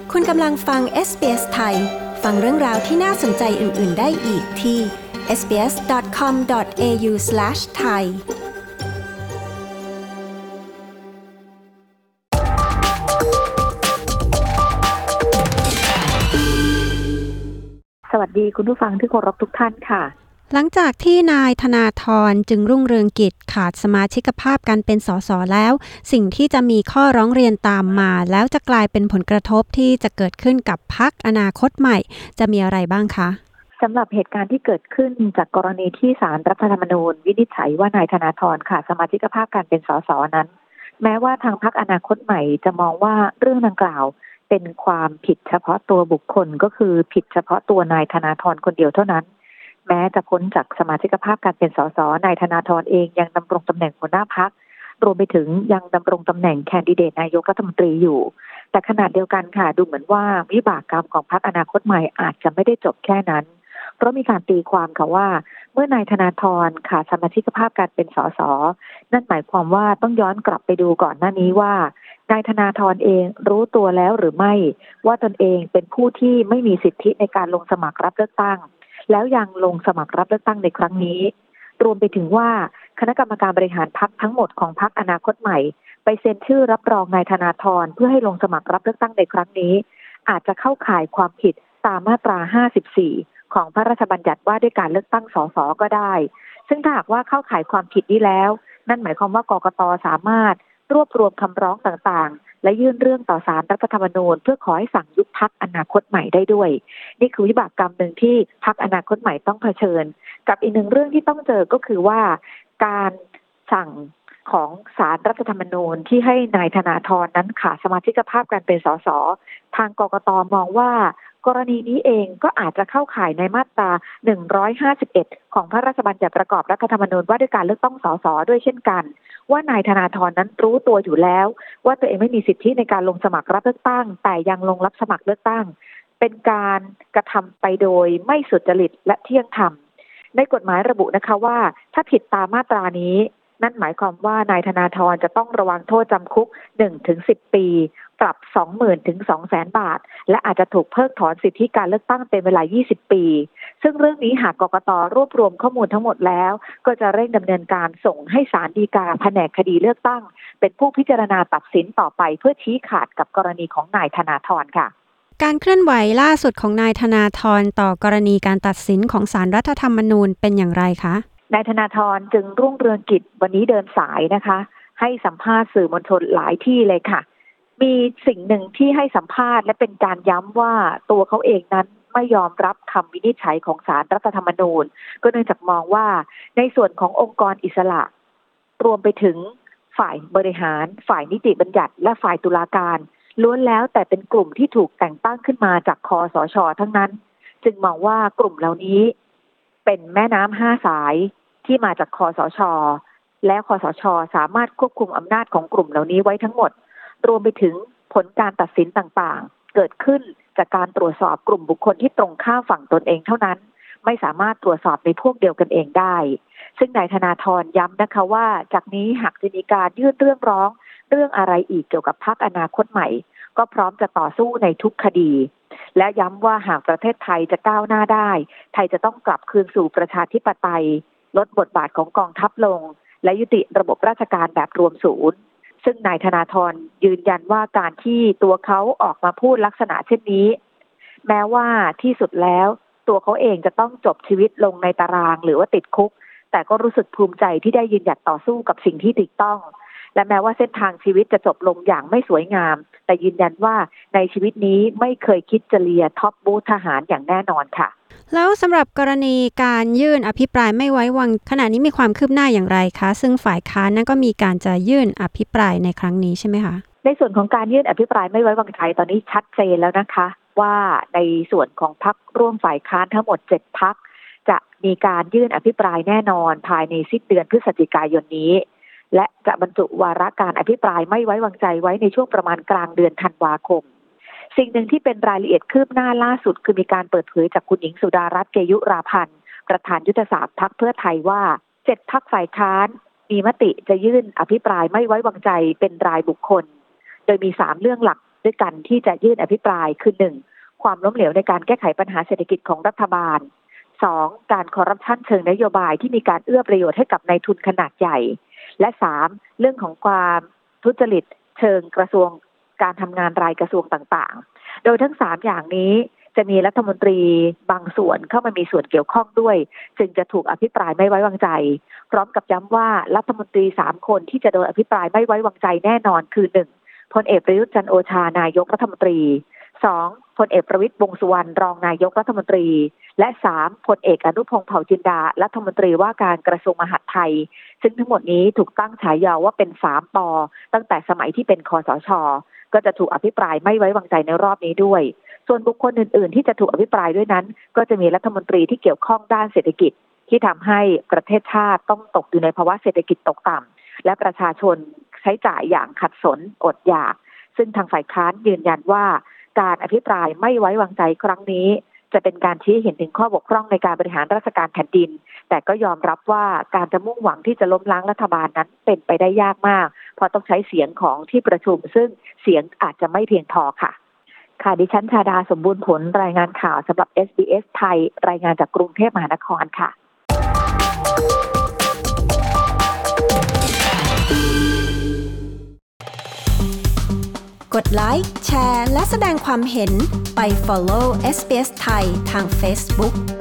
คุณกำลังฟัง SBS ไทยฟังเรื่องราวที่น่าสนใจอื่นๆได้อีกที่ sbs.com.au/thai สวัสดีคุณผู้ฟังที่เคารพทุกท่านค่ะหลังจากที่นายธนาธรจึงรุ่งเรืองกิจขาดสมาชิกภาพการเป็นสสแล้วสิ่งที่จะมีข้อร้องเรียนตามมาแล้วจะกลายเป็นผลกระทบที่จะเกิดขึ้นกับพรรคอนาคตใหม่จะมีอะไรบ้างคะสำหรับเหตุการณ์ที่เกิดขึ้นจากกรณีที่ศาลรัฐธรรมนูญวินิจฉัยว่านายธนาธรขาดสมาชิกภาพการเป็นสสนั้นแม้ว่าทางพรรคอนาคตใหม่จะมองว่าเรื่องดังกล่าวเป็นความผิดเฉพาะตัวบุคคลก็คือผิดเฉพาะตัวนายธนาธรคนเดียวเท่านั้นแม้จะพ้นจากสมาชิกภาพการเป็นสสนายธนาธรเองยังดำรงตำแหน่งหัวหน้าพรรครวมไปถึงยังดำรงตำแหน่งแคนดิเดตนายกรัฐมนตรีอยู่แต่ขณะเดียวกันค่ะดูเหมือนว่าวิบากกรรมของพรรคอนาคตใหม่อาจจะไม่ได้จบแค่นั้นเพราะมีการตีความค่ะว่าเมื่อนายธนาธรขาดสมาชิกภาพการเป็นสสนั่นหมายความว่าต้องย้อนกลับไปดูก่อนหน้านี้ว่านายธนาธรเองรู้ตัวแล้วหรือไม่ว่าตนเองเป็นผู้ที่ไม่มีสิทธิในการลงสมัครรับเลือกตั้งแล้วยังลงสมัครรับเลือกตั้งในครั้งนี้รวมไปถึงว่าคณะกรรมการบริหารพรรคทั้งหมดของพรรคอนาคตใหม่ไปเซ็นชื่อรับรองนายธนาธรเพื่อให้ลงสมัครรับเลือกตั้งในครั้งนี้อาจจะเข้าข่ายความผิดตามมาตรา54ของพระราชบัญญัติว่าด้วยการเลือกตั้งสสก็ได้ซึ่งถ้าหากว่าเข้าข่ายความผิดนี้แล้วนั่นหมายความว่ากกต.สามารถรวบรวมคำร้องต่างๆและยื่นเรื่องต่อศาลรัฐธรรมนูญเพื่อขอให้สั่งยุบพรรคอนาคตใหม่ได้ด้วยนี่คือวิบากกรรมหนึ่งที่พรรคอนาคตใหม่ต้องเผชิญกับอีกหนึ่งเรื่องที่ต้องเจอก็คือว่าการสั่งของศาลรัฐธรรมนูญที่ให้นายธนาธรนั้นขาดสมาชิกภาพการเป็นสสทางกกต.มองว่ากรณีนี้เองก็อาจจะเข้าข่ายในมาตรา151ของพระราชบัญญัติประกอบรัฐธรรมนูญว่าด้วยการเลือกตั้งสสด้วยเช่นกันว่านายธนาธรนั้นรู้ตัวอยู่แล้วว่าตัวเองไม่มีสิทธิในการลงสมัครรับเลือกตั้งแต่ยังลงรับสมัครเลือกตั้งเป็นการกระทำไปโดยไม่สุจริตและเที่ยงธรรมในกฎหมายระบุนะคะว่าถ้าผิดตามมาตรานี้นั่นหมายความว่านายธนาธรจะต้องระวังโทษจำคุก 1-10 ปีปรับ 20,000 ถึง 200,000 บาทและอาจจะถูกเพิกถอนสิทธิการเลือกตั้งเป็นเวลา20 ปีซึ่งเรื่องนี้หากกกต.รวบรวมข้อมูลทั้งหมดแล้วก็จะเร่งดำเนินการส่งให้ศาลฎีกาแผนกคดีเลือกตั้งเป็นผู้พิจารณาตัดสินต่อไปเพื่อชี้ขาดกับกรณีของนายธนาธรค่ะการเคลื่อนไหวล่าสุดของนายธนาธรต่อกรณีการตัดสินของศาลรัฐธรรมนูญเป็นอย่างไรคะนายธนาธรจึงรุ่งเรืองกิจวันนี้เดินสายนะคะให้สัมภาษณ์สื่อมวลชนหลายที่เลยค่ะมีสิ่งหนึ่งที่ให้สัมภาษณ์และเป็นการย้ำว่าตัวเขาเองนั้นไม่ยอมรับคำวินิจฉัยของศาลรัฐธรรมนูญก็เนื่องจากมองว่าในส่วนขององค์กรอิสระรวมไปถึงฝ่ายบริหารฝ่ายนิติบัญญัติและฝ่ายตุลาการล้วนแล้วแต่เป็นกลุ่มที่ถูกแต่งตั้งขึ้นมาจากคสช.ทั้งนั้นจึงมองว่ากลุ่มเหล่านี้เป็นแม่น้ำ5 สายที่มาจากคสช.และคสช.สามารถควบคุมอำนาจของกลุ่มเหล่านี้ไว้ทั้งหมดรวมไปถึงผลการตัดสินต่างๆเกิดขึ้นจากการตรวจสอบกลุ่มบุคคลที่ตรงข้ามฝั่งตนเองเท่านั้นไม่สามารถตรวจสอบในพวกเดียวกันเองได้ซึ่งนายธนาธรย้ำนะคะว่าจากนี้หากจะมีการยื่นเรื่องร้องเรื่องอะไรอีกเกี่ยวกับพรรคอนาคตใหม่ก็พร้อมจะต่อสู้ในทุกคดีและย้ำว่าหากประเทศไทยจะก้าวหน้าได้ไทยจะต้องกลับคืนสู่ประชาธิปไตยลดบทบาทของกองทัพลงและยุติระบบราชการแบบรวมศูนย์ซึ่งนายธนาธรยืนยันว่าการที่ตัวเขาออกมาพูดลักษณะเช่นนี้แม้ว่าที่สุดแล้วตัวเขาเองจะต้องจบชีวิตลงในตารางหรือว่าติดคุกแต่ก็รู้สึกภูมิใจที่ได้ยืนหยัดต่อสู้กับสิ่งที่ถูกต้องและแม้ว่าเส้นทางชีวิตจะจบลงอย่างไม่สวยงามแต่ยืนยันว่าในชีวิตนี้ไม่เคยคิดจะเลียท็อปบูธทหารอย่างแน่นอนค่ะแล้วสำหรับกรณีการยื่นอภิปรายไม่ไว้วางขณะนี้มีความคืบหน้าอย่างไรคะซึ่งฝ่ายค้านนั้นก็มีการจะยื่นอภิปรายในครั้งนี้ใช่ไหมคะในส่วนของการยื่นอภิปรายไม่ไว้วางใจตอนนี้ชัดเจนแล้วนะคะว่าในส่วนของพรรคร่วมฝ่ายค้านทั้งหมด7 พรรคจะมีการยื่นอภิปรายแน่นอนภายในสิ้นเดือนพฤศจิกายนนี้และจะบรรจุวาระการอภิปรายไม่ไว้วางใจไว้ในช่วงประมาณกลางเดือนธันวาคมสิ่งหนึ่งที่เป็นรายละเอียดคืบหน้าล่าสุดคือมีการเปิดเผยจากคุณหญิงสุดารัตน์เกยุราพันธ์ประธานยุทธศาสตร์พรรคเพื่อไทยว่า7 พรรคฝ่ายค้านมีมติจะยื่นอภิปรายไม่ไว้วางใจเป็นรายบุคคลโดยมี3 เรื่องหลักด้วยกันที่จะยื่นอภิปรายคือ 1. ความล้มเหลวในการแก้ไขปัญหาเศรษฐกิจของรัฐบาล 2. การคอร์รัปชันเชิงนโยบายที่มีการเอื้อประโยชน์ให้กับนายทุนขนาดใหญ่และ 3. เรื่องของความทุจริตเชิงกระทรวงการทำงานรายกระทรวงต่างๆโดยทั้ง3อย่างนี้จะมีรัฐมนตรีบางส่วนเข้ามามีส่วนเกี่ยวข้องด้วยจึงจะถูกอภิปรายไม่ไว้วางใจพร้อมกับย้ำว่ารัฐมนตรี3คนที่จะโดนอภิปรายไม่ไว้วางใจแน่นอนคือ 1. พลเอกประยุทธ์จันทร์โอชานายกรัฐมนตรี 2. พลเอกประวิตรวงษ์สุวรรณรองนายกรัฐมนตรีและ 3. พลเอกอนุพงษ์เผ่าจินดารัฐมนตรีว่าการกระทรวงมหาดไทยซึ่งทั้งหมดนี้ถูกตั้งฉายาว่าเป็น3 ป.ตั้งแต่สมัยที่เป็นคสช.ก็จะถูกอภิปรายไม่ไว้วางใจในรอบนี้ด้วยส่วนบุคคลอื่นๆที่จะถูกอภิปรายด้วยนั้นก็จะมีรัฐมนตรีที่เกี่ยวข้องด้านเศรษฐกิจที่ทำให้ประเทศชาติต้องตกอยู่ในภาวะเศรษฐกิจตกต่ำและประชาชนใช้จ่ายอย่างขัดสนอดอยากซึ่งทางฝ่ายค้านยืนยันว่าการอภิปรายไม่ไว้วางใจครั้งนี้จะเป็นการชี้เห็นถึงข้อบกพร่องในการบริหารราชการแผ่นดินแต่ก็ยอมรับว่าการจะมุ่งหวังที่จะล้มล้างรัฐบาลนั้นเป็นไปได้ยากมากเพราะต้องใช้เสียงของที่ประชุมซึ่งเสียงอาจจะไม่เพียงพอค่ะดิฉันชาดาสมบูรณ์ผลรายงานข่าวสำหรับ SBS ไทยรายงานจากกรุงเทพมหานครค่ะกดไลค์แชร์และแสดงความเห็นไป follow SBS ไทยทาง Facebook